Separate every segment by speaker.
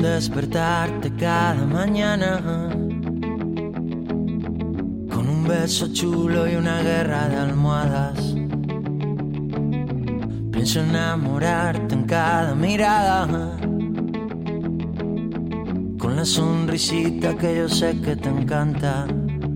Speaker 1: despertarte cada mañana con un beso chulo y una guerra de almohadas. Pienso enamorarte en cada mirada, con la sonrisita que yo sé que te encanta.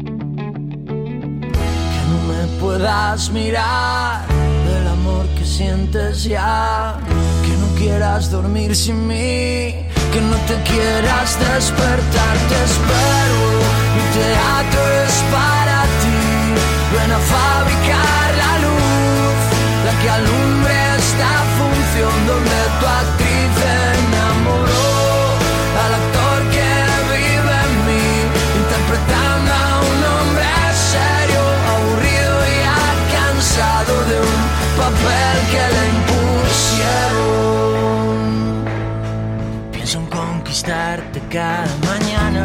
Speaker 1: Que no me puedas mirar del amor que sientes ya, que no quieras dormir sin mí, que no te quieras despertar. Te espero, mi teatro es para ti. Ven a fabricar la luz, la que alumbre esta función donde tu actriz enamoró al actor que vive en mí, interpretando a un hombre serio, aburrido y ya cansado de un papel que le impusieron. Pienso en conquistarte cada mañana,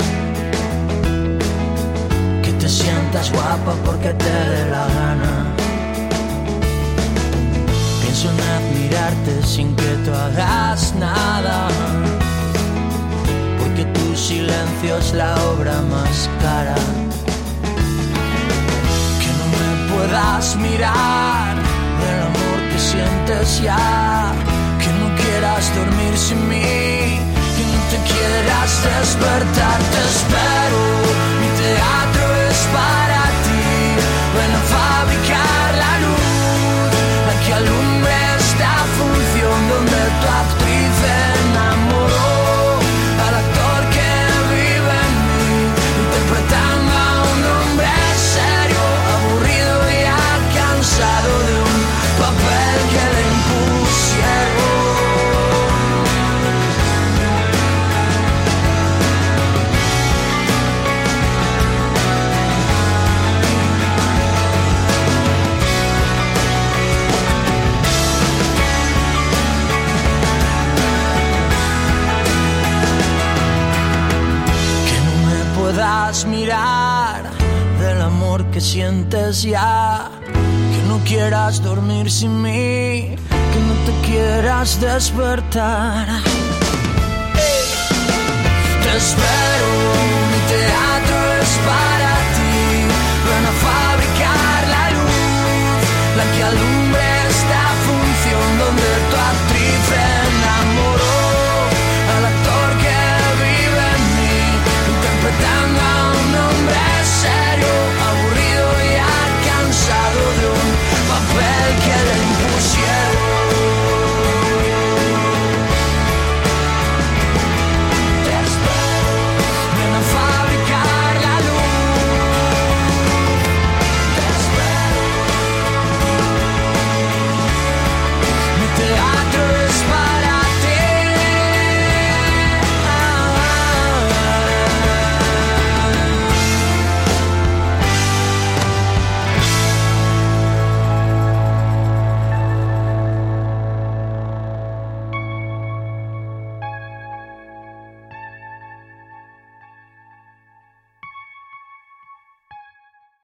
Speaker 1: que te sientas guapa porque te dé la gana. Pienso en admirarte sin que tú hagas nada, porque tu silencio es la obra más cara. Que no me puedas mirar del amor que sientes ya, que no quieras dormir sin mí, que no te quieras despertar. Te espero, mi teatro es para ti. Ven a fabricar la luz, la que alumbre esta función donde tu actriz enamoró al actor que vive en mí, interpretando a un hombre serio, aburrido y ya cansado de un papel que le impusieron. Mirar del amor que sientes ya, que no quieras dormir sin mí, que no te quieras despertar. Te espero,